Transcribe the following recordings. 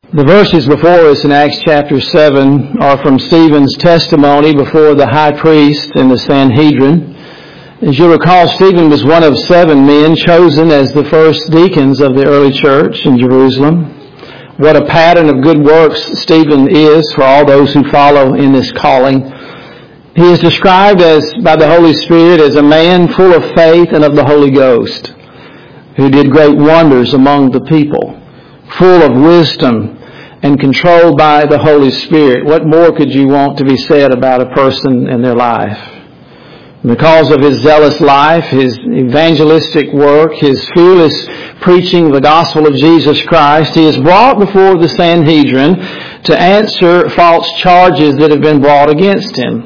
The verses before us in Acts chapter 7 are from Stephen's testimony before the high priest and the Sanhedrin. As you'll recall, Stephen was one of 7 men chosen as the first deacons of the early church in Jerusalem. What a pattern of good works Stephen is for all those who follow in this calling. He is described by the Holy Spirit as a man full of faith and of the Holy Ghost, who did great wonders among the people, full of wisdom and controlled by the Holy Spirit. What more could you want to be said about a person and their life? Because of his zealous life, his evangelistic work, his fearless preaching of the gospel of Jesus Christ, he is brought before the Sanhedrin to answer false charges that have been brought against him,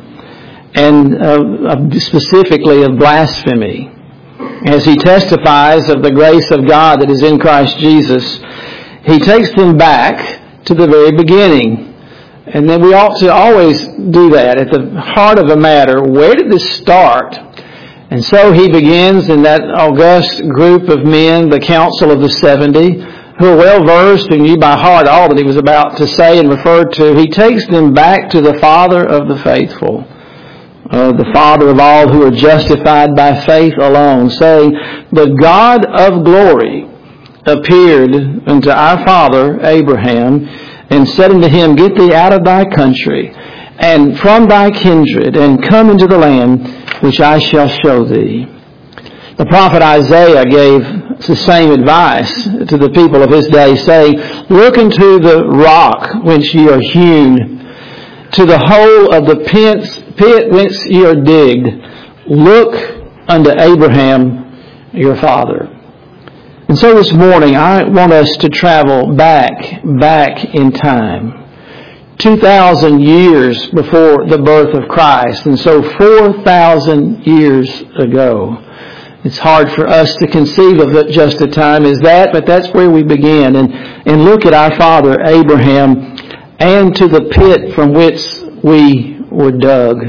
and specifically of blasphemy. As he testifies of the grace of God that is in Christ Jesus, he takes them back to the very beginning. And then we ought to always do that at the heart of a matter. Where did this start? And so he begins in that august group of men, the Council of the 70, who are well versed and knew by heart all that he was about to say and refer to. He takes them back to the Father of the faithful, the Father of all who are justified by faith alone, saying, "The God of glory appeared unto our father Abraham, and said unto him, Get thee out of thy country, and from thy kindred, and come into the land which I shall show thee." The prophet Isaiah gave the same advice to the people of his day, saying, "Look into the rock whence ye are hewn, to the hole of the pit whence ye are digged. Look unto Abraham your father." And so this morning, I want us to travel back in time. 2,000 years before the birth of Christ. And so 4,000 years ago. It's hard for us to conceive of it just a time as that, but that's where we begin. And look at our father Abraham and to the pit from which we were dug.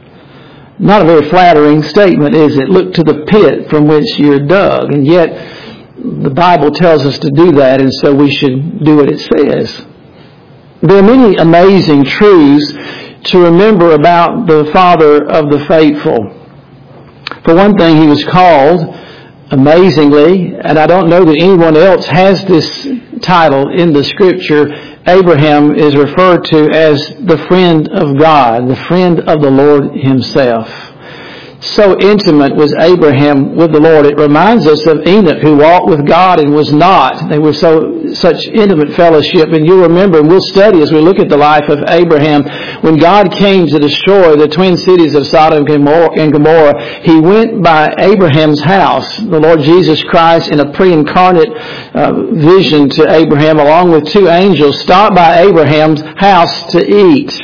Not a very flattering statement, is it? Look to the pit from which you're dug. And yet, the Bible tells us to do that, and so we should do what it says. There are many amazing truths to remember about the Father of the faithful. For one thing, he was called, amazingly, and I don't know that anyone else has this title in the Scripture, Abraham is referred to as the friend of God, the friend of the Lord himself. So intimate was Abraham with the Lord. It reminds us of Enoch, who walked with God and was not. They were such intimate fellowship. And you'll remember, and we'll study as we look at the life of Abraham, when God came to destroy the twin cities of Sodom and Gomorrah, he went by Abraham's house. The Lord Jesus Christ, in a pre-incarnate vision to Abraham, along with 2 angels, stopped by Abraham's house to eat.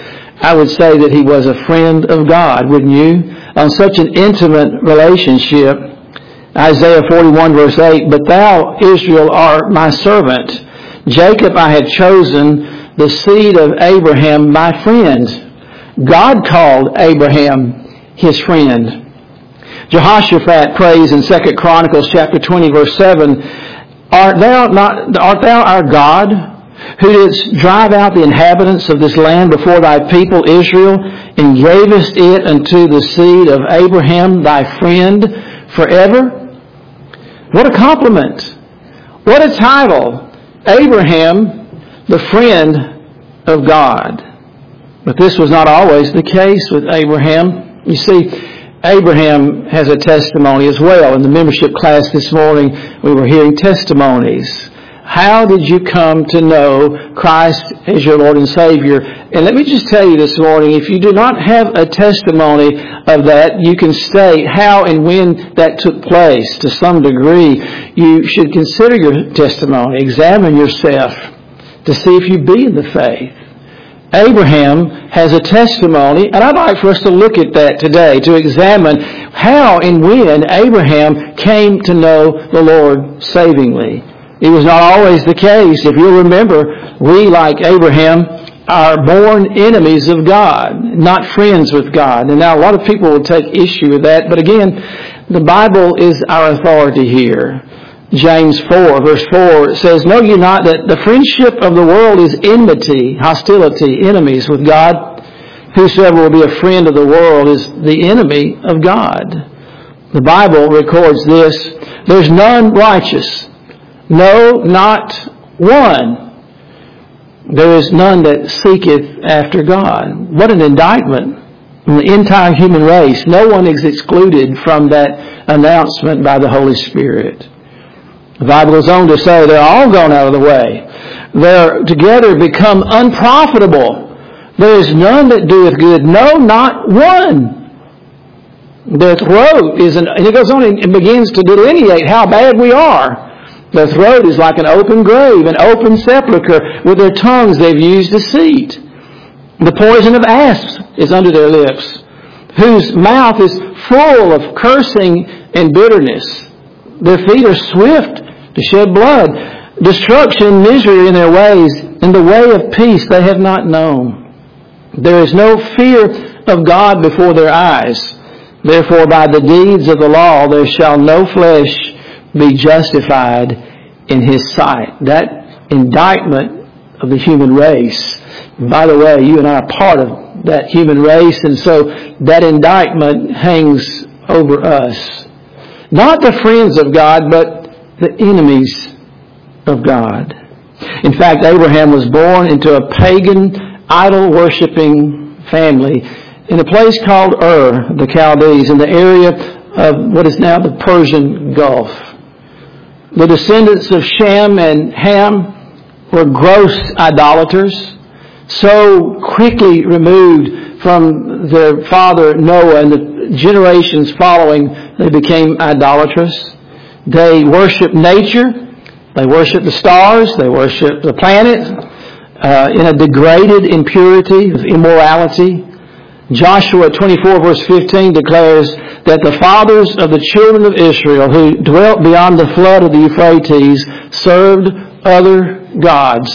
I would say that he was a friend of God, wouldn't you? On such an intimate relationship. Isaiah 41 verse 8, "But thou, Israel, art my servant. Jacob I have chosen, the seed of Abraham my friend." God called Abraham his friend. Jehoshaphat prays in 2 Chronicles chapter 20 verse 7, art thou our God, who didst drive out the inhabitants of this land before thy people Israel, and gavest it unto the seed of Abraham thy friend forever? What a compliment. What a title. Abraham, the friend of God. But this was not always the case with Abraham. You see, Abraham has a testimony as well. In the membership class this morning, we were hearing testimonies. How did you come to know Christ as your Lord and Savior? And let me just tell you this morning, if you do not have a testimony of that, you can state how and when that took place to some degree. You should consider your testimony. Examine yourself to see if you be in the faith. Abraham has a testimony, and I'd like for us to look at that today, to examine how and when Abraham came to know the Lord savingly. It was not always the case. If you'll remember, we, like Abraham, are born enemies of God, not friends with God. And now a lot of people will take issue with that. But again, the Bible is our authority here. James 4, verse 4, it says, "Know ye not that the friendship of the world is enmity," hostility, enemies with God? "Whosoever will be a friend of the world is the enemy of God." The Bible records this, "There's none righteous, no, not one. There is none that seeketh after God." What an indictment on the entire human race. No one is excluded from that announcement by the Holy Spirit. The Bible goes on to say they're all gone out of the way. They're together become unprofitable. There is none that doeth good, no, not one. Their throat is, and it goes on and begins to delineate how bad we are. Their throat is like an open grave, an open sepulchre. With their tongues they've used deceit. The poison of asps is under their lips, whose mouth is full of cursing and bitterness. Their feet are swift to shed blood. Destruction and misery in their ways, and the way of peace they have not known. There is no fear of God before their eyes. Therefore by the deeds of the law there shall no flesh be justified in His sight. That indictment of the human race. And by the way, you and I are part of that human race, and so that indictment hangs over us. Not the friends of God, but the enemies of God. In fact, Abraham was born into a pagan, idol-worshipping family in a place called Ur, the Chaldees, in the area of what is now the Persian Gulf. The descendants of Shem and Ham were gross idolaters, so quickly removed from their father Noah and the generations following, they became idolatrous. They worshiped nature, they worshiped the stars, they worshiped the planets in a degraded impurity of immorality. Joshua 24 verse 15 declares that the fathers of the children of Israel who dwelt beyond the flood of the Euphrates served other gods.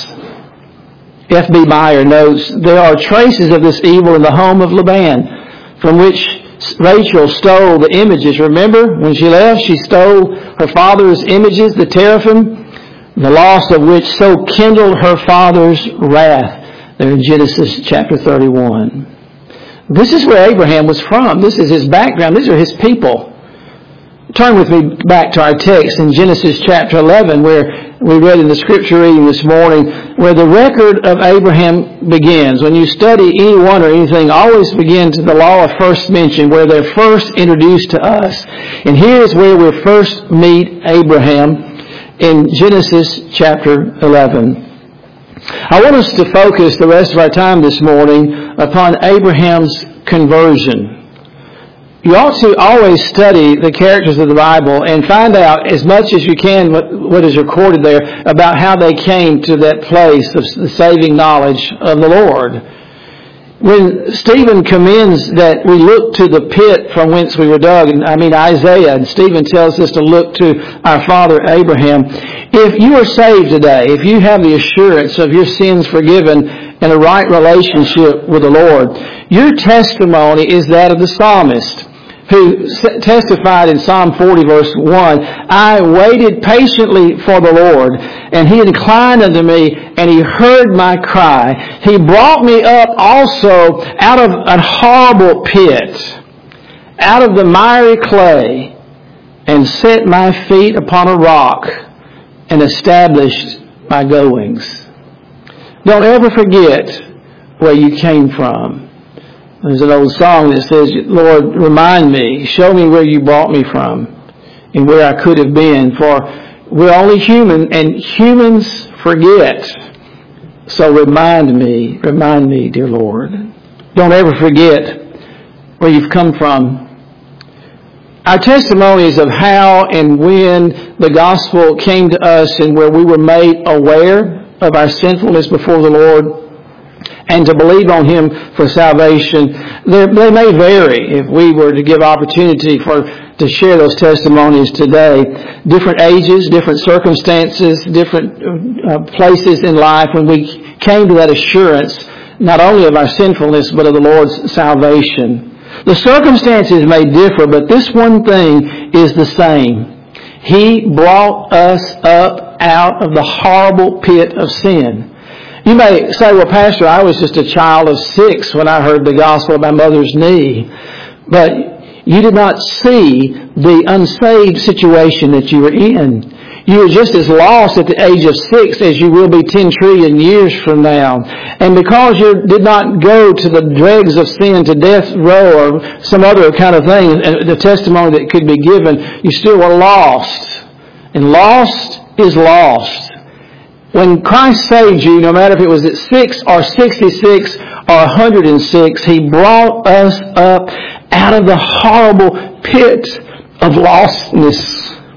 F.B. Meyer notes, there are traces of this evil in the home of Laban, from which Rachel stole the images. Remember, when she left, she stole her father's images, the teraphim, the loss of which so kindled her father's wrath. There in Genesis chapter 31. This is where Abraham was from. This is his background. These are his people. Turn with me back to our text in Genesis chapter 11, where we read in the scripture reading this morning, where the record of Abraham begins. When you study anyone or anything, always begin to the law of first mention, where they're first introduced to us. And here is where we first meet Abraham in Genesis chapter 11. I want us to focus the rest of our time this morning upon Abraham's conversion. You ought to always study the characters of the Bible and find out as much as you can what is recorded there about how they came to that place of the saving knowledge of the Lord. When Stephen commends that we look to the pit from whence we were dug, Isaiah, and Stephen tells us to look to our father Abraham. If you are saved today, if you have the assurance of your sins forgiven and a right relationship with the Lord, your testimony is that of the psalmist, who testified in Psalm 40 verse 1, I waited patiently for the Lord, and He inclined unto me, and He heard my cry. He brought me up also out of a horrible pit, out of the miry clay, and set my feet upon a rock, and established my goings. Don't ever forget where you came from. There's an old song that says, Lord, remind me, show me where you brought me from and where I could have been. For we're only human and humans forget. So remind me, dear Lord. Don't ever forget where you've come from. Our testimonies of how and when the gospel came to us and where we were made aware of our sinfulness before the Lord and to believe on Him for salvation, they may vary. If we were to give opportunity to share those testimonies today, different ages, different circumstances, different places in life when we came to that assurance, not only of our sinfulness, but of the Lord's salvation. The circumstances may differ, but this one thing is the same. He brought us up out of the horrible pit of sin. You may say, well, Pastor, I was just a child of 6 when I heard the gospel at my mother's knee. But you did not see the unsaved situation that you were in. You were just as lost at the age of 6 as you will be 10 trillion years from now. And because you did not go to the dregs of sin, to death row or some other kind of thing, the testimony that could be given, you still were lost. And lost is lost. When Christ saved you, no matter if it was at 6 or 66 or 106, He brought us up out of the horrible pit of lostness.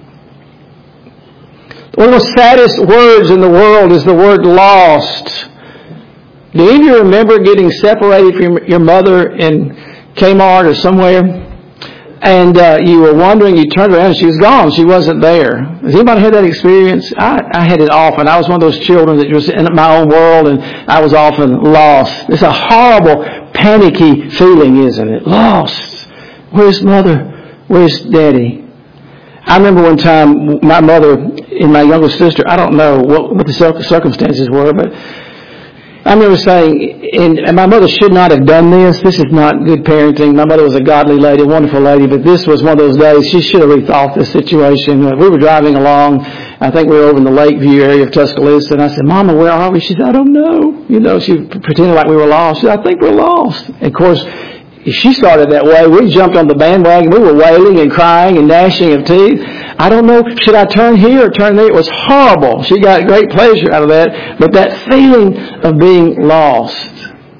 One of the saddest words in the world is the word lost. Do any of you remember getting separated from your mother in Kmart or somewhere? And you were wondering, you turned around and she was gone. She wasn't there. Has anybody had that experience? I had it often. I was one of those children that was in my own world and I was often lost. It's a horrible, panicky feeling, isn't it? Lost. Where's Mother? Where's Daddy? I remember one time my mother and my younger sister, I don't know what the circumstances were, but I remember saying, and my mother should not have done this. This is not good parenting. My mother was a godly lady, a wonderful lady, but this was one of those days she should have rethought this situation. We were driving along. I think we were over in the Lakeview area of Tuscaloosa, and I said, Mama, where are we? She said, I don't know. You know, she pretended like we were lost. She said, I think we're lost. And of course, she started that way. We jumped on the bandwagon. We were wailing and crying and gnashing of teeth. I don't know, should I turn here or turn there? It was horrible. She got great pleasure out of that. But that feeling of being lost.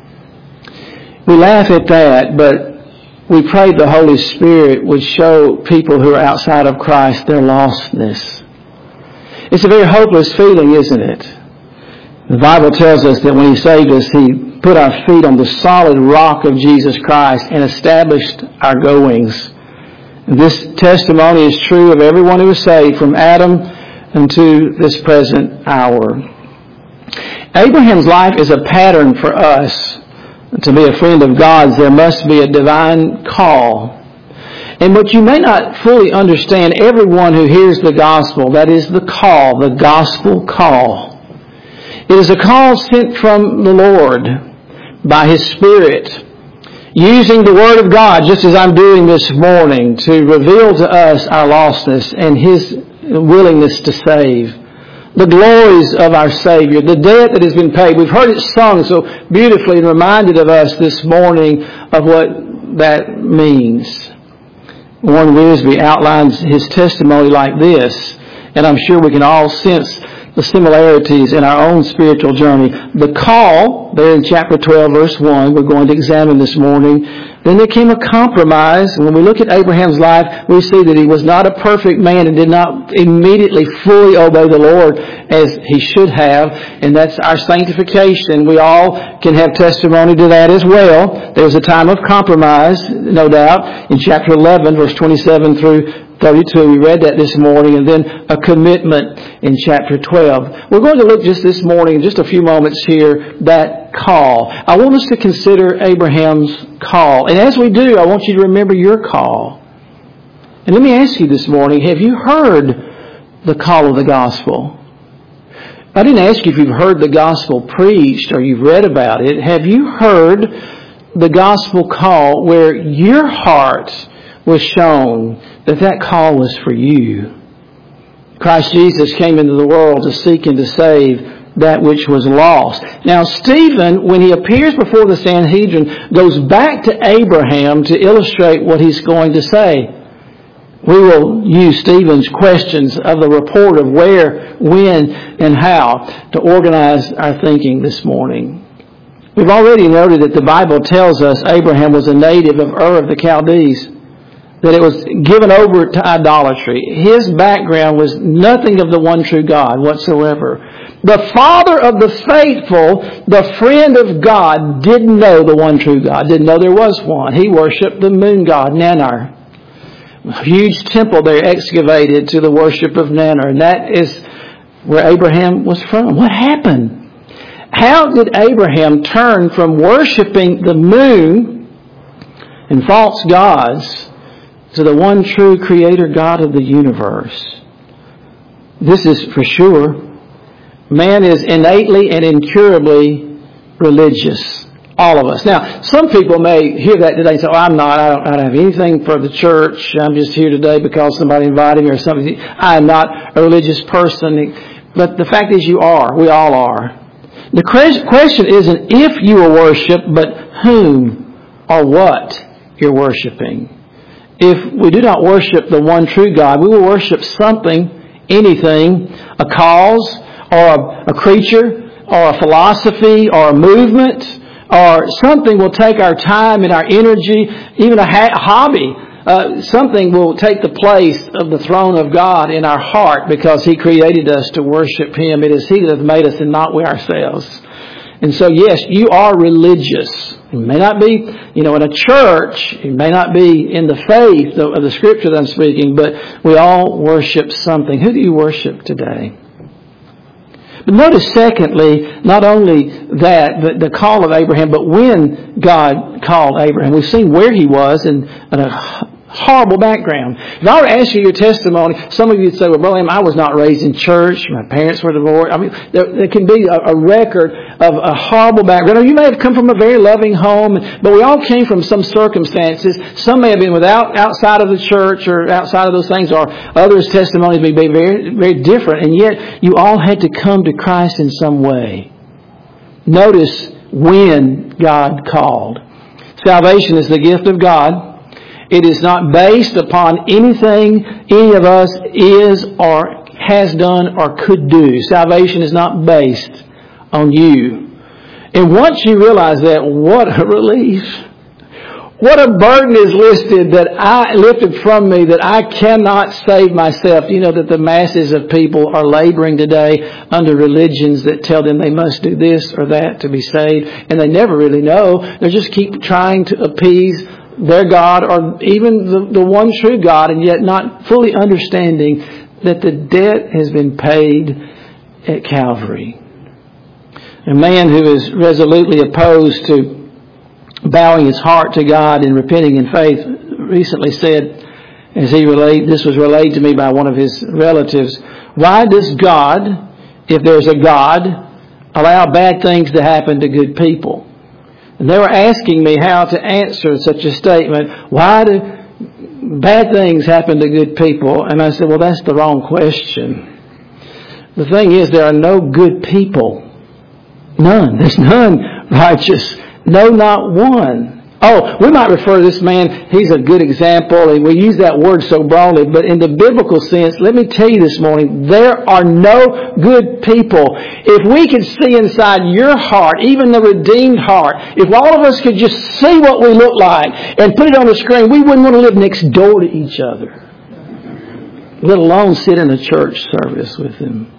We laugh at that, but we prayed the Holy Spirit would show people who are outside of Christ their lostness. It's a very hopeless feeling, isn't it? The Bible tells us that when He saved us, He put our feet on the solid rock of Jesus Christ and established our goings. This testimony is true of everyone who is saved from Adam unto this present hour. Abraham's life is a pattern for us. To be a friend of God's, there must be a divine call. And what you may not fully understand, everyone who hears the gospel, that is the call, the gospel call. It is a call sent from the Lord by His Spirit, using the Word of God, just as I'm doing this morning, to reveal to us our lostness and His willingness to save. The glories of our Savior, the debt that has been paid. We've heard it sung so beautifully and reminded of us this morning of what that means. Warren Wiersbe outlines his testimony like this, and I'm sure we can all sense the similarities in our own spiritual journey. The call, there in chapter 12, verse 1, we're going to examine this morning. Then there came a compromise. When we look at Abraham's life, we see that he was not a perfect man and did not immediately fully obey the Lord as he should have. And that's our sanctification. We all can have testimony to that as well. There was a time of compromise, no doubt, in chapter 11, verse 27 through 32. We read that this morning, and then a commitment in chapter 12. We're going to look just this morning, in just a few moments here, that call. I want us to consider Abraham's call. And as we do, I want you to remember your call. And let me ask you this morning, have you heard the call of the gospel? I didn't ask you if you've heard the gospel preached or you've read about it. Have you heard the gospel call where your heart was shown that call was for you? Christ Jesus came into the world to seek and to save that which was lost. Now, Stephen, when he appears before the Sanhedrin, goes back to Abraham to illustrate what he's going to say. We will use Stephen's questions of the report of where, when, and how to organize our thinking this morning. We've already noted that the Bible tells us Abraham was a native of Ur of the Chaldees, that it was given over to idolatry. His background was nothing of the one true God whatsoever. The father of the faithful, the friend of God, didn't know the one true God, didn't know there was one. He worshipped the moon god, Nannar. A huge temple there excavated to the worship of Nannar. And that is where Abraham was from. What happened? How did Abraham turn from worshipping the moon and false gods to the one true Creator God of the universe? This is for sure. Man is innately and incurably religious. All of us. Now, some people may hear that today and say, I'm not. I don't have anything for the church. I'm just here today because somebody invited me or something. I am not a religious person. But the fact is you are. We all are. The question isn't if you will worship, but whom or what you're worshiping. If we do not worship the one true God, we will worship something, anything, a cause, or a creature, or a philosophy, or a movement, or something will take our time and our energy, even a hobby. Something will take the place of the throne of God in our heart because He created us to worship Him. It is He that has made us and not we ourselves. And so, yes, you are religious. You may not be, in a church. You may not be in the faith of the Scripture that I'm speaking, but we all worship something. Who do you worship today? But notice, secondly, not only that, the call of Abraham, but when God called Abraham. We've seen where he was in a horrible background. If I were to ask you your testimony, some of you would say, well, Brother, I was not raised in church. My parents were divorced. I mean, there can be a record of a horrible background. Or you may have come from a very loving home, but we all came from some circumstances. Some may have been outside of the church or outside of those things, or others' testimonies may be very, very different. And yet, you all had to come to Christ in some way. Notice when God called. Salvation is the gift of God. It is not based upon anything any of us is or has done or could do. Salvation is not based on you. And once you realize that, what a relief. What a burden is lifted from me that I cannot save myself. You know that the masses of people are laboring today under religions that tell them they must do this or that to be saved. And they never really know. They just keep trying to appease their God or even the one true God, and yet not fully understanding that the debt has been paid at Calvary. A man who is resolutely opposed to bowing his heart to God and repenting in faith recently said, this was relayed to me by one of his relatives, why does God, if there's a God, allow bad things to happen to good people? And they were asking me how to answer such a statement. Why do bad things happen to good people? And I said, well, that's the wrong question. The thing is, there are no good people. None. There's none righteous. No, not one. Oh, we might refer to this man, he's a good example, and we use that word so broadly, but in the biblical sense, let me tell you this morning, there are no good people. If we could see inside your heart, even the redeemed heart, if all of us could just see what we look like and put it on the screen, we wouldn't want to live next door to each other, let alone sit in a church service with them.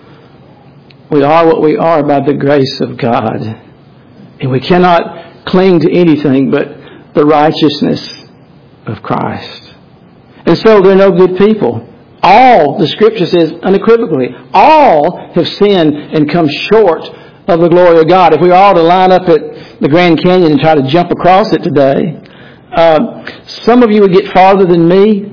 We are what we are by the grace of God, and we cannot cling to anything but the righteousness of Christ. And so there are no good people. All, the Scripture says unequivocally, all have sinned and come short of the glory of God. If we were all to line up at the Grand Canyon and try to jump across it today, some of you would get farther than me,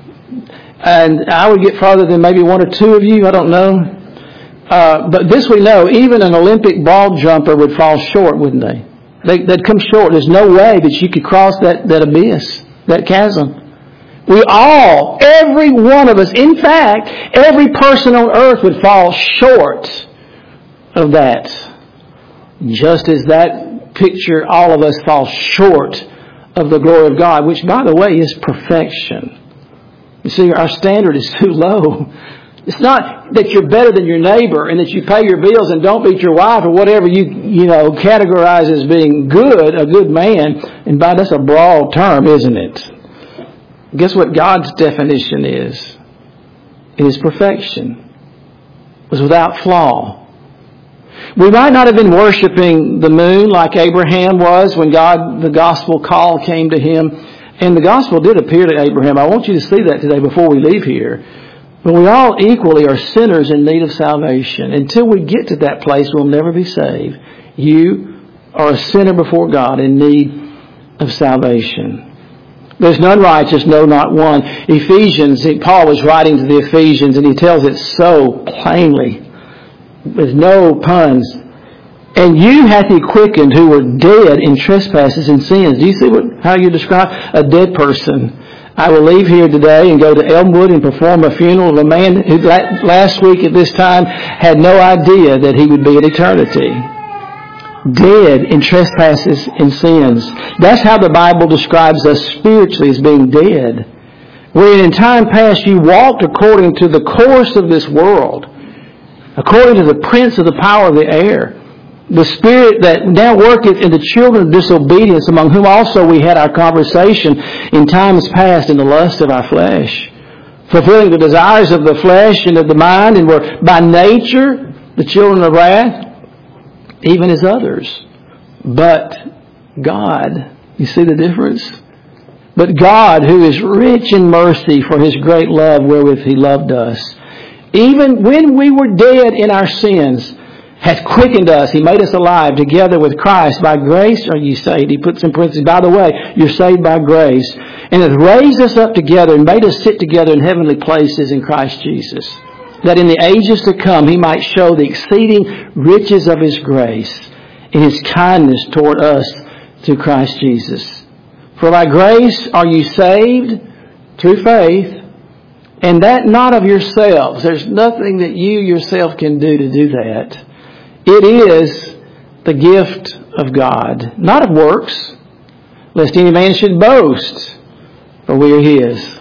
and I would get farther than maybe one or two of you, I don't know. But this we know, even an Olympic ball jumper would fall short, wouldn't they? They'd come short. There's no way that you could cross that abyss, that chasm. We all, every one of us, in fact, every person on earth would fall short of that. Just as that picture, all of us fall short of the glory of God, which, by the way, is perfection. You see, our standard is too low. It's not that you're better than your neighbor and that you pay your bills and don't beat your wife or whatever you categorize as being good, a good man. And by that's a broad term, isn't it? Guess what God's definition is? It is perfection. It was without flaw. We might not have been worshiping the moon like Abraham was when the gospel call came to him. And the gospel did appear to Abraham. I want you to see that today before we leave here. But we all equally are sinners in need of salvation. Until we get to that place, we'll never be saved. You are a sinner before God in need of salvation. There's none righteous, no, not one. Ephesians, Paul was writing to the Ephesians, and he tells it so plainly, with no puns. And you hath he quickened who were dead in trespasses and sins. Do you see how you describe a dead person? I will leave here today and go to Elmwood and perform a funeral of a man who last week at this time had no idea that he would be in eternity. Dead in trespasses and sins. That's how the Bible describes us spiritually, as being dead. Wherein in time past you walked according to the course of this world, according to the prince of the power of the air, the spirit that now worketh in the children of disobedience, among whom also we had our conversation in times past in the lust of our flesh, fulfilling the desires of the flesh and of the mind, and were by nature the children of wrath, even as others. But God, you see the difference? But God, who is rich in mercy for His great love wherewith He loved us, even when we were dead in our sins, hath quickened us. He made us alive together with Christ. By grace are ye saved. He puts in parentheses, by the way, you're saved by grace. And hath raised us up together and made us sit together in heavenly places in Christ Jesus, that in the ages to come He might show the exceeding riches of His grace and His kindness toward us through Christ Jesus. For by grace are you saved through faith, and that not of yourselves. There's nothing that you yourself can do to do that. It is the gift of God, not of works, lest any man should boast, for we are His.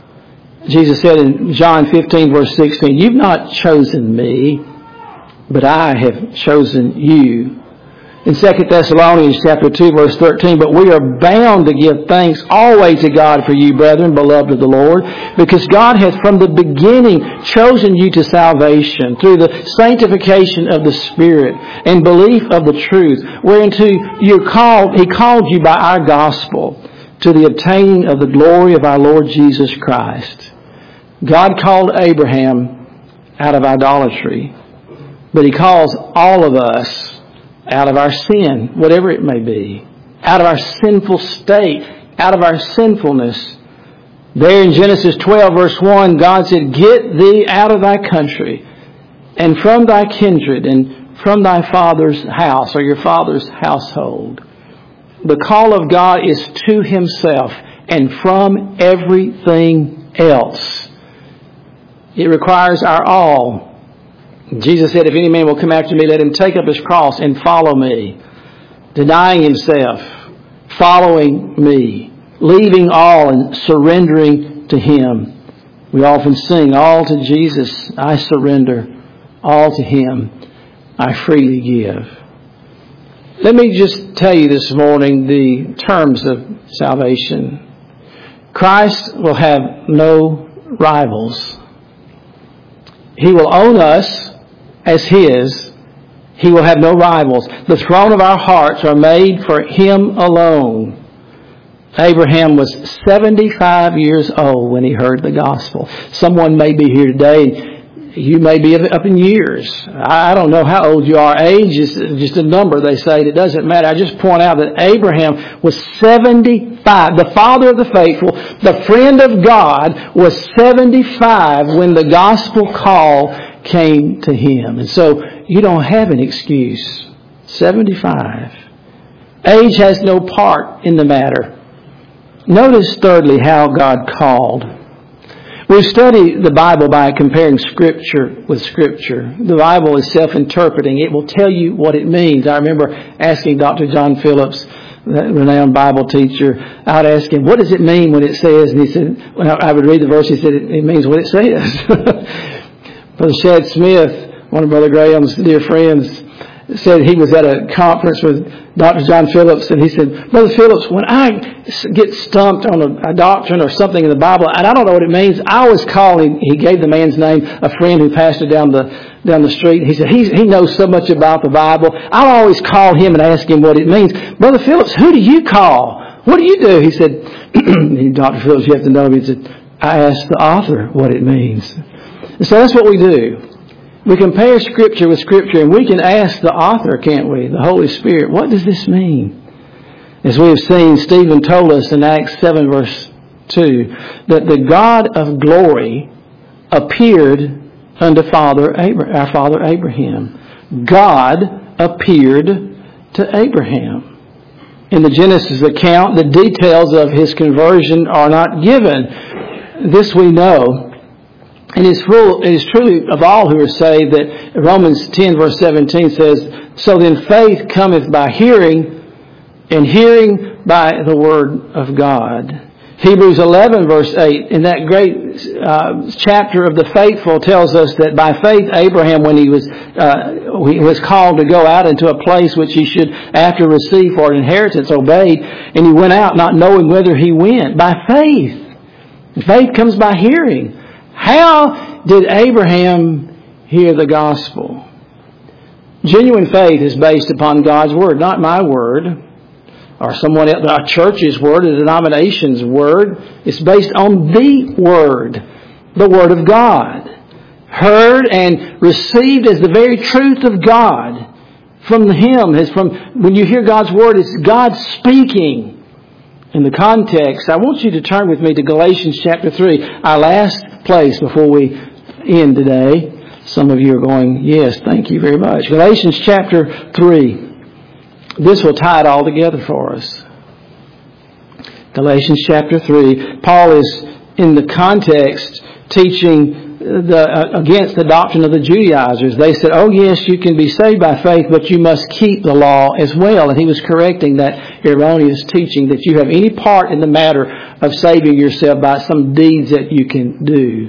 Jesus said in John 15, verse 16, you've not chosen me, but I have chosen you. In 2 Thessalonians chapter 2, verse 13, but we are bound to give thanks always to God for you, brethren, beloved of the Lord, because God hath from the beginning chosen you to salvation through the sanctification of the Spirit and belief of the truth, whereunto you're called, He called you by our gospel to the obtaining of the glory of our Lord Jesus Christ. God called Abraham out of idolatry, but He calls all of us out of our sin, whatever it may be, out of our sinful state, out of our sinfulness. There in Genesis 12, verse 1, God said, get thee out of thy country, and from thy kindred, and from thy father's house, or your father's household. The call of God is to Himself, and from everything else. It requires our all. Jesus said, if any man will come after me, let him take up his cross and follow me. Denying himself, following me, leaving all and surrendering to Him. We often sing, all to Jesus I surrender, all to Him I freely give. Let me just tell you this morning the terms of salvation. Christ will have no rivals. He will own us as His. He will have no rivals. The throne of our hearts are made for Him alone. Abraham was 75 years old when he heard the gospel. Someone may be here today. You may be up in years. I don't know how old you are. Age is just a number, they say. It doesn't matter. I just point out that Abraham was 75. The father of the faithful, the friend of God, was 75 when the gospel call came to him. And so you don't have an excuse. 75. Age has no part in the matter. Notice thirdly how God called. We study the Bible by comparing Scripture with Scripture. The Bible is self-interpreting. It will tell you what it means. I remember asking Dr. John Phillips, that renowned Bible teacher, I would ask him, what does it mean when it says, and he said, when I would read the verse, he said, it means what it says. Brother Shad Smith, one of Brother Graham's dear friends, said he was at a conference with Dr. John Phillips, and he said, Brother Phillips, when I get stumped on a doctrine or something in the Bible, and I don't know what it means, I always call him. He gave the man's name, a friend who pastored down the street. He said, he knows so much about the Bible. I'll always call him and ask him what it means. Brother Phillips, who do you call? What do you do? He said, Dr. Phillips, you have to know him. He said, I asked the author what it means. And so that's what we do. We compare Scripture with Scripture, and we can ask the author, can't we? The Holy Spirit, what does this mean? As we have seen, Stephen told us in Acts 7, verse 2, that the God of glory appeared unto our father Abraham. God appeared to Abraham. In the Genesis account, the details of his conversion are not given. This we know. And it is truly of all who are saved that Romans 10 verse 17 says, so then faith cometh by hearing, and hearing by the word of God. Hebrews 11 verse 8, in that great chapter of the faithful, tells us that by faith Abraham, when he was called to go out into a place which he should after receive for an inheritance, obeyed, and he went out not knowing whither he went. By faith. Faith comes by hearing. How did Abraham hear the gospel? Genuine faith is based upon God's word, not my word, or someone else, our church's word, a denomination's word. It's based on the Word of God. Heard and received as the very truth of God from Him. When you hear God's Word, it's God speaking. In the context, I want you to turn with me to Galatians chapter 3, our last place before we end today. Some of you are going, yes, thank you very much. Galatians chapter 3. This will tie it all together for us. Galatians chapter 3. Paul is in the context teaching against the doctrine of the Judaizers. They said, oh yes, you can be saved by faith, but you must keep the law as well. And he was correcting that erroneous teaching that you have any part in the matter of saving yourself by some deeds that you can do.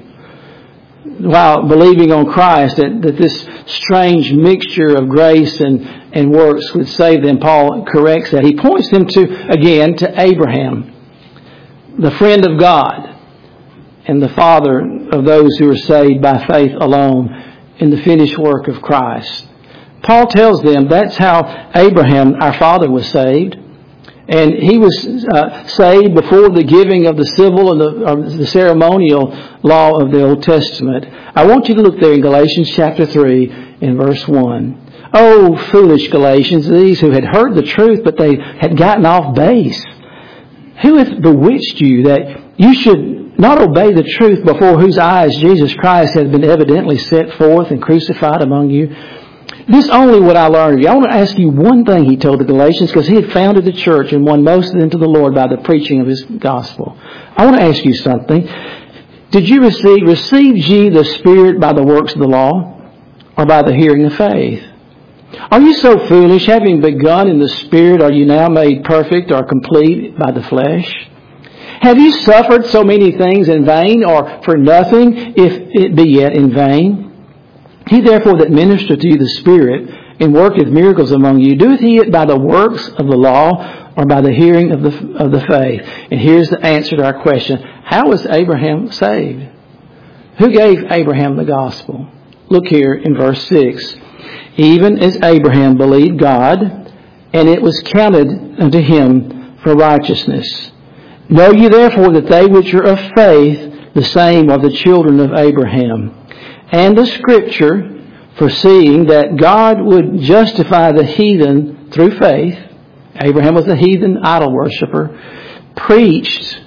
While believing on Christ, that this strange mixture of grace and works would save them, Paul corrects that. He points them to Abraham, the friend of God, and the father of those who are saved by faith alone in the finished work of Christ. Paul tells them that's how Abraham, our father, was saved. And he was saved before the giving of the civil and the ceremonial law of the Old Testament. I want you to look there in Galatians chapter 3 in verse 1. Oh, foolish Galatians, these who had heard the truth, but they had gotten off base. Who hath bewitched you that you should not obey the truth, before whose eyes Jesus Christ has been evidently set forth and crucified among you? This only what I learned of you. I want to ask you one thing, he told the Galatians, because he had founded the church and won most of them to the Lord by the preaching of his gospel. I want to ask you something. Did you received ye the Spirit by the works of the law, or by the hearing of faith? Are you so foolish, having begun in the Spirit, are you now made perfect or complete by the flesh? Have you suffered so many things in vain, or for nothing, if it be yet in vain? He therefore that ministereth to you the Spirit, and worketh miracles among you, doeth he it by the works of the law, or by the hearing of the faith? And here's the answer to our question. How was Abraham saved? Who gave Abraham the gospel? Look here in verse 6. Even as Abraham believed God, and it was counted unto him for righteousness. Know ye therefore that they which are of faith, the same are the children of Abraham. And the Scripture, foreseeing that God would justify the heathen through faith, Abraham was a heathen idol worshiper, preached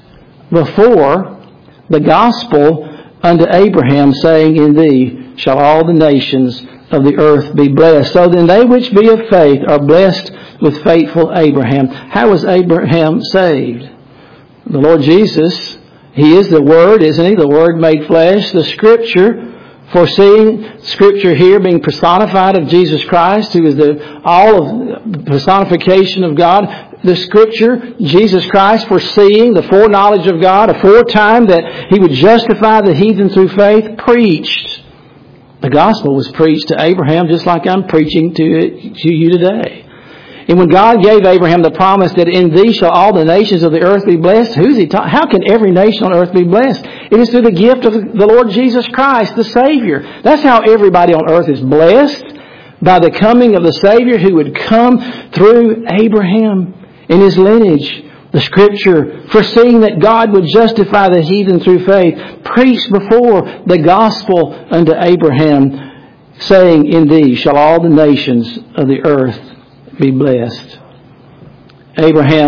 before the gospel unto Abraham, saying, in thee shall all the nations of the earth be blessed. So then they which be of faith are blessed with faithful Abraham. How was Abraham saved? The Lord Jesus, He is the Word, isn't He? The Word made flesh. The Scripture, foreseeing Scripture here being personified of Jesus Christ, who is all of personification of God. The Scripture, Jesus Christ foreseeing the foreknowledge of God, aforetime that He would justify the heathen through faith, preached. The gospel was preached to Abraham just like I'm preaching to you today. And when God gave Abraham the promise that in thee shall all the nations of the earth be blessed, who's He talking? How can every nation on earth be blessed? It is through the gift of the Lord Jesus Christ, the Savior. That's how everybody on earth is blessed, by the coming of the Savior who would come through Abraham in his lineage. The Scripture, foreseeing that God would justify the heathen through faith, preached before the gospel unto Abraham, saying, in thee shall all the nations of the earth be blessed. Abraham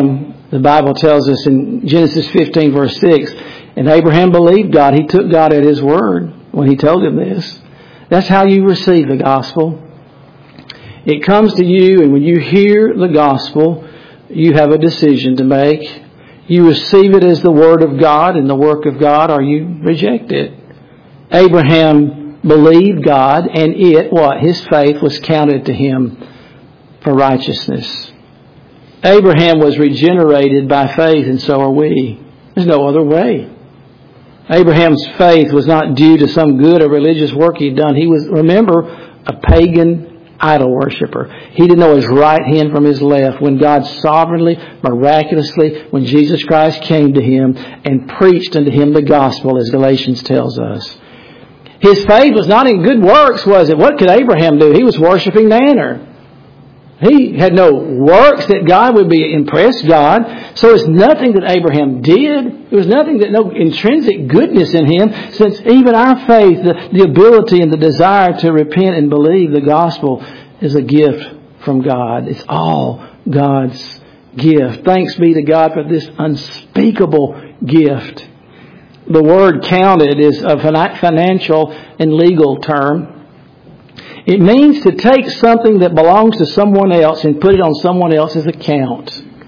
The Bible tells us in Genesis 15 verse 6, and Abraham believed God. He took God at His word when He told him this. That's how you receive the gospel. It comes to you, and when you hear the gospel, you have a decision to make. You receive it as the word of God and the work of God, or you reject it. Abraham believed God, and his faith was counted to him for righteousness. Abraham was regenerated by faith, and so are we. There's no other way. Abraham's faith was not due to some good or religious work he'd done. He was, remember, a pagan idol worshiper. He didn't know his right hand from his left when God sovereignly, miraculously, when Jesus Christ came to him and preached unto him the gospel, as Galatians tells us. His faith was not in good works, was it? What could Abraham do? He was worshiping Nanner. He had no works that God would be impressed God. So it's nothing that Abraham did. There was nothing that, no intrinsic goodness in him, since even our faith, the ability and the desire to repent and believe the gospel is a gift from God. It's all God's gift. Thanks be to God for this unspeakable gift. The word counted is a financial and legal term. It means to take something that belongs to someone else and put it on someone else's account.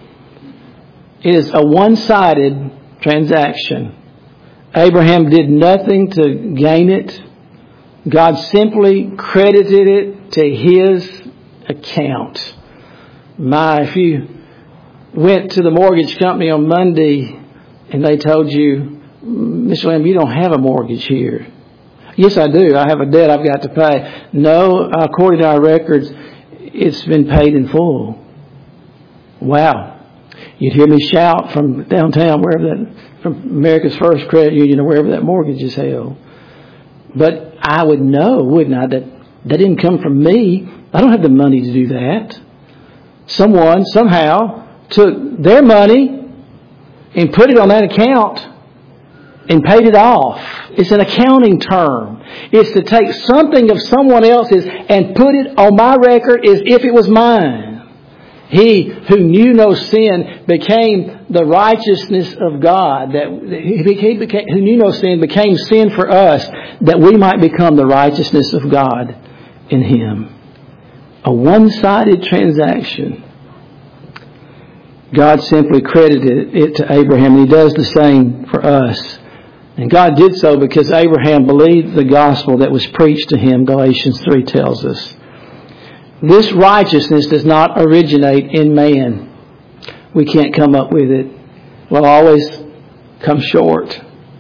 It is a one-sided transaction. Abraham did nothing to gain it. God simply credited it to his account. If you went to the mortgage company on Monday and they told you, Mr. Lamb, you don't have a mortgage here. Yes, I do. I have a debt I've got to pay. No, according to our records, it's been paid in full. Wow. You'd hear me shout from downtown, from America's First Credit Union or wherever that mortgage is held. But I would know, wouldn't I, that didn't come from me. I don't have the money to do that. Someone, somehow, took their money and put it on that account and paid it off. It's an accounting term. It's to take something of someone else's and put it on my record as if it was mine. He who knew no sin became the righteousness of God. Who knew no sin became sin for us, that we might become the righteousness of God in Him. A one-sided transaction. God simply credited it to Abraham, and He does the same for us. And God did so because Abraham believed the gospel that was preached to him, Galatians 3 tells us. This righteousness does not originate in man. We can't come up with it. We'll always come short.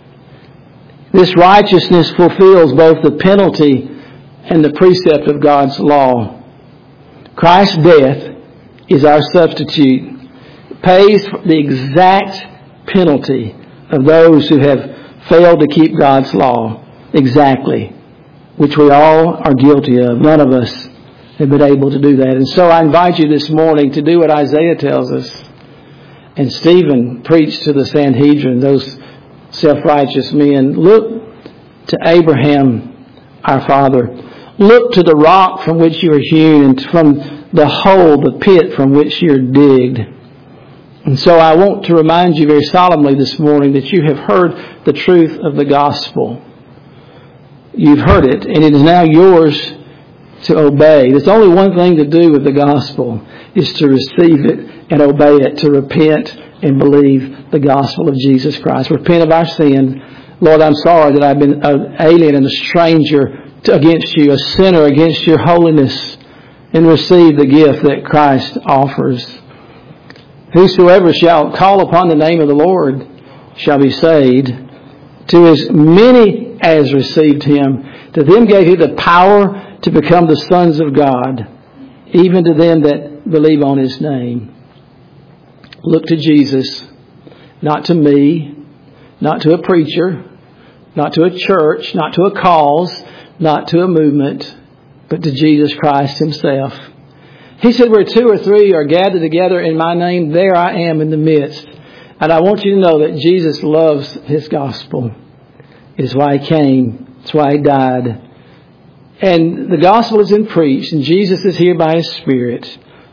This righteousness fulfills both the penalty and the precept of God's law. Christ's death is our substitute. It pays the exact penalty of those who have failed to keep God's law exactly, which we all are guilty of. None of us have been able to do that. And so I invite you this morning to do what Isaiah tells us. And Stephen preached to the Sanhedrin, those self-righteous men. Look to Abraham, our father. Look to the rock from which you are hewn, and from the hole, the pit from which you are digged. And so I want to remind you very solemnly this morning that you have heard the truth of the gospel. You've heard it, and it is now yours to obey. There's only one thing to do with the gospel, is to receive it and obey it, to repent and believe the gospel of Jesus Christ. Repent of our sin. Lord, I'm sorry that I've been an alien and a stranger against you, a sinner against your holiness, and receive the gift that Christ offers. Whosoever shall call upon the name of the Lord shall be saved. To as many as received Him, to them gave He the power to become the sons of God, even to them that believe on His name. Look to Jesus, not to me, not to a preacher, not to a church, not to a cause, not to a movement, but to Jesus Christ Himself. He said, where two or three are gathered together in my name, there I am in the midst. And I want you to know that Jesus loves His gospel. It is why He came. It's why He died. And the gospel has been preached, and Jesus is here by His Spirit.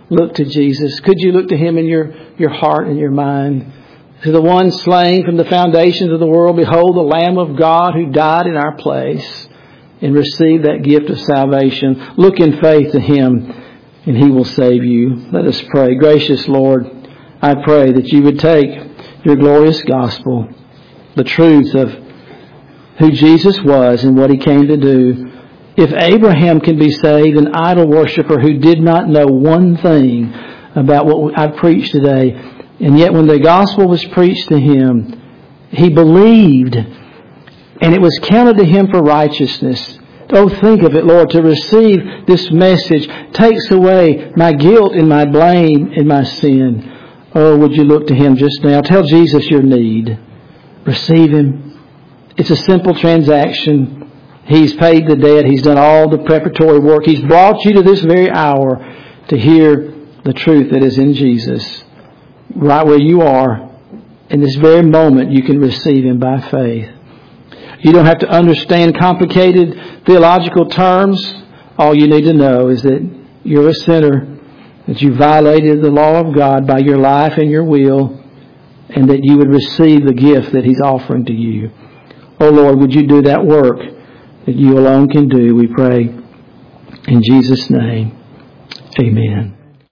look to Jesus? Could you look to Him in your heart and your mind? To the one slain from the foundations of the world, behold the Lamb of God who died in our place, and receive that gift of salvation. Look in faith to Him, and He will save you. Let us pray. Gracious Lord, I pray that you would take your glorious gospel, the truth of who Jesus was and what He came to do. If Abraham can be saved, an idol worshiper who did not know one thing about what I preached today, and yet when the gospel was preached to him, he believed, and it was counted to him for righteousness. Oh, think of it, Lord, to receive this message takes away my guilt and my blame and my sin. Oh, would you look to Him just now? Tell Jesus your need. Receive Him. It's a simple transaction. He's paid the debt. He's done all the preparatory work. He's brought you to this very hour to hear the truth that is in Jesus. Right where you are, in this very moment, you can receive Him by faith. You don't have to understand complicated theological terms. All you need to know is that you're a sinner, that you violated the law of God by your life and your will, and that you would receive the gift that He's offering to you. Oh Lord, would you do that work that you alone can do, we pray. In Jesus' name, amen.